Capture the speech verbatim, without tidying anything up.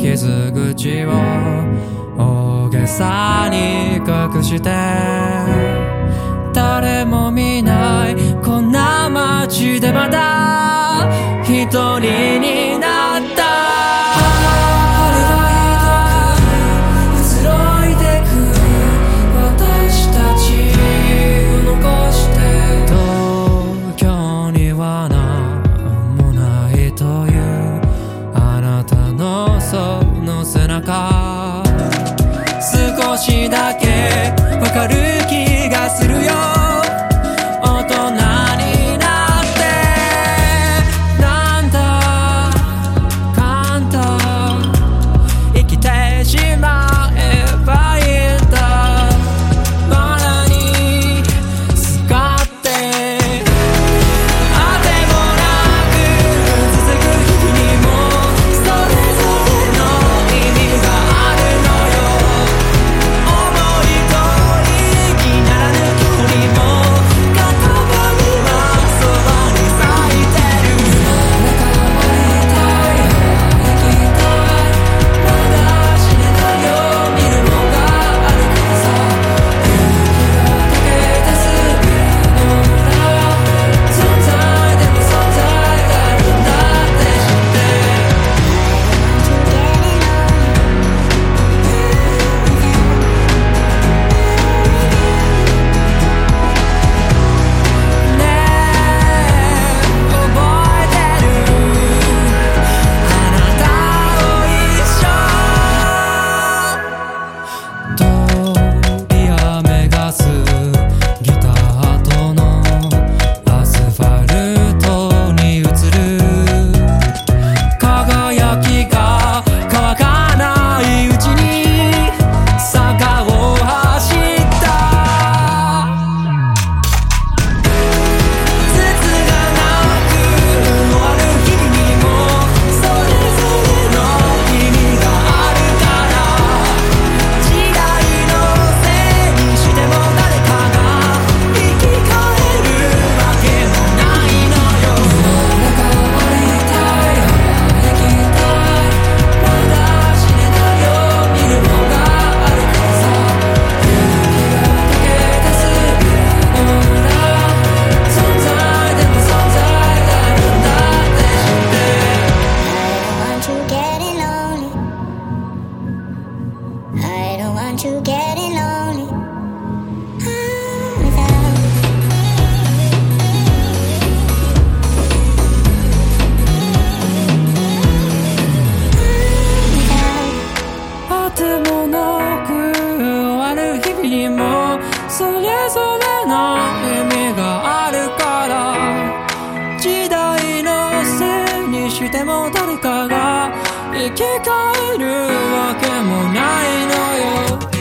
傷口を大げさに隠して誰も見ないこんな街でまだ一人になった春はひどく移ろいでく私たちを残して東京には何もないというあなたのその背中少しだけわかる気がするよ大人になってなんだ簡単生きてしまえばいいんだまだにすがってあてもなく続く日々にもそれぞれの意味があるのよ思い通りにならぬ距離も言葉にはそばに咲いてる生まれたい生きたいまだ死ねないよ見るもんがあるからさ勇気が溶けたすべての裏存在でも存在があるんだって知ってねえ覚えてるあなたを一緒通り雨が過ぎた後のアスファルトに映る輝きが乾かないうちに坂を走ったつつがなく終わる日々にもそれぞれの意味があるから時代のせいにしても誰かが生き返るわけもないのよ生まれたい生きたいまだ死ねないよ見るもんがあるからさ勇気が溶けたすべての裏存在でも存在があるんだって知って I don't want you getting lonely. I don't want you getting lonely.あてもなく終わる日々にもそれぞれの意味があるから時代のせいにしても誰かが生き返るわけもないのよ